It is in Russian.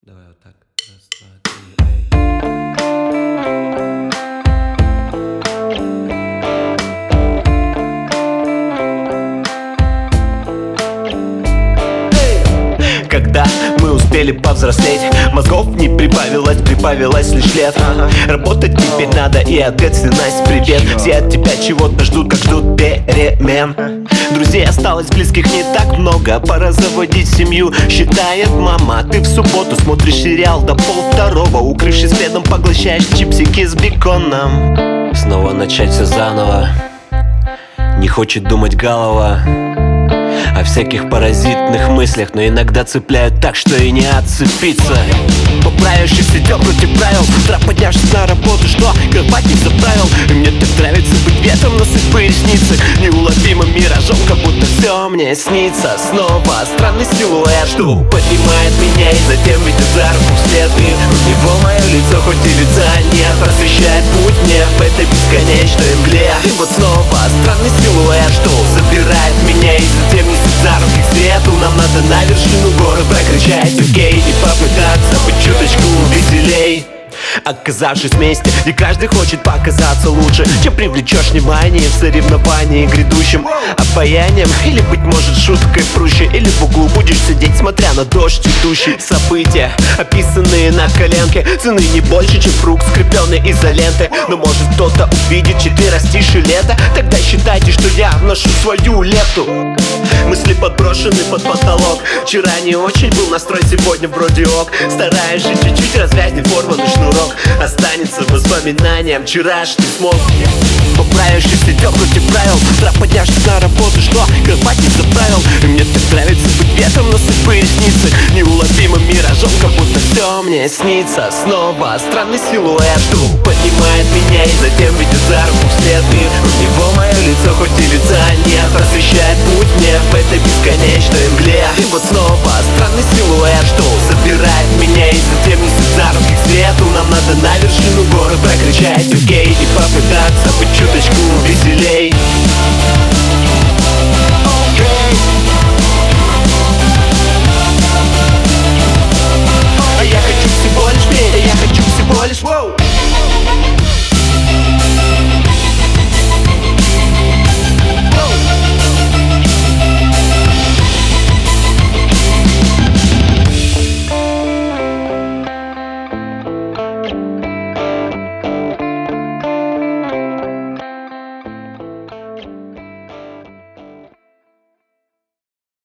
Давай вот так. Раз, два, три, эй. Когда мы успели повзрослеть, мозгов не прибавилось, прибавилось лишь лет. Работать теперь надо и ответственность, привет. Все от тебя чего-то ждут, как ждут перемен. Друзей осталось близких не так много, пора заводить семью, считает мама. Ты в субботу смотришь сериал до 1:30, укрывшись следом поглощаешь чипсики с беконом. Снова начать все заново, не хочет думать голова о всяких паразитных мыслях, но иногда цепляют так, что и не отцепиться. Поправившись, идет против правил, с утра поднявшись на работу, что кровать не заправил. И мне так нравится быть ветром на сыпь ресницах, неуловимым миражом, как будто все мне снится. Снова странный силуэт, что поднимает меня и затем ведет за руку вслед. И у него мое лицо, хоть и лица нет, просвещает путь мне в этой бесконечной мгле. И вот снова странный силуэт, что забирает меня и затем несет за руки к свету. Нам надо на вершину горы прокричать окей и попытаться быть чуточку веселей. Оказавшись вместе, и каждый хочет показаться лучше, чем привлечешь внимание в соревновании грядущим обаянием. Или, быть может, шуткой проще, или в углу будешь сидеть, смотря на дождь идущий. События, описанные на коленке, цены не больше, чем фрукт, скрепленный изолентой. Но может кто-то увидит 4 растиши лета, тогда считайте, что я вношу свою лепту. Мысли подброшены под потолок. Вчера не очень был настрой, сегодня вроде ок. Стараюсь же чуть-чуть развязнет порванный шнурок. Останется воспоминанием вчерашний смог. Поправившись, идет против правил, с утра поднявшись на работу, что кровать не заправил. И мне так нравится быть ветром на сыпь ресницах, неуловимым миражом, как будто все мне снится. Снова странный силуэт, что поднимает меня и затем ведет за руку вслед. И у него мое лицо, хоть и лица нет, просвещает путь мне в этой бесконечной мгле. И вот снова странный силуэт, что забирает меня и затем несет за руки к свету. Нам надо на вершину горы прокричать окей и попытаться быть чуточку веселей. Окей.